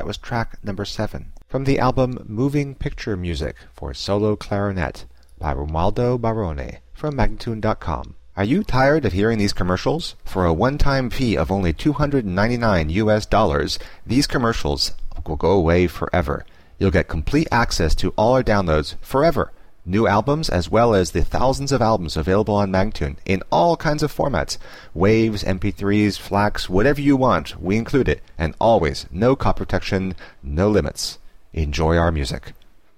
That was track number 7 from the album Moving Picture Music for Solo Clarinet by Romualdo Barone from Magnatune.com. Are you tired of hearing these commercials? For a one-time fee of only $299, these commercials will go away forever. You'll get complete access to all our downloads forever. New albums as well as the thousands of albums available on Magnatune in all kinds of formats. Waves, MP3s, FLACs, whatever you want, we include it. And always, no copy protection, no limits. Enjoy our music.